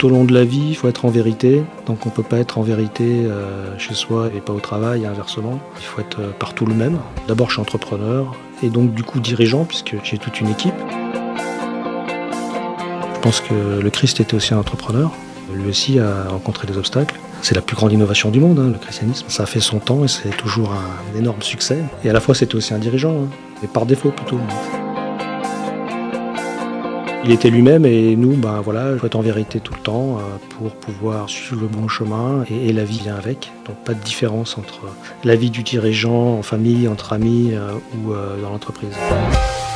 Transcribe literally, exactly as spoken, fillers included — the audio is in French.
Tout au long de la vie, il faut être en vérité. Donc on ne peut pas être en vérité euh, chez soi et pas au travail, et inversement. Il faut être euh, partout le même. D'abord, je suis entrepreneur et donc du coup dirigeant puisque j'ai toute une équipe. Je pense que le Christ était aussi un entrepreneur. Lui aussi a rencontré des obstacles. C'est la plus grande innovation du monde, hein, le christianisme. Ça a fait son temps et c'est toujours un énorme succès. Et à la fois, c'était aussi un dirigeant, hein, mais par défaut plutôt. Il était lui-même et nous, ben voilà, il faut être en vérité tout le temps euh, pour pouvoir suivre le bon chemin et, et la vie vient avec. Donc pas de différence entre la vie du dirigeant en famille, entre amis euh, ou euh, dans l'entreprise.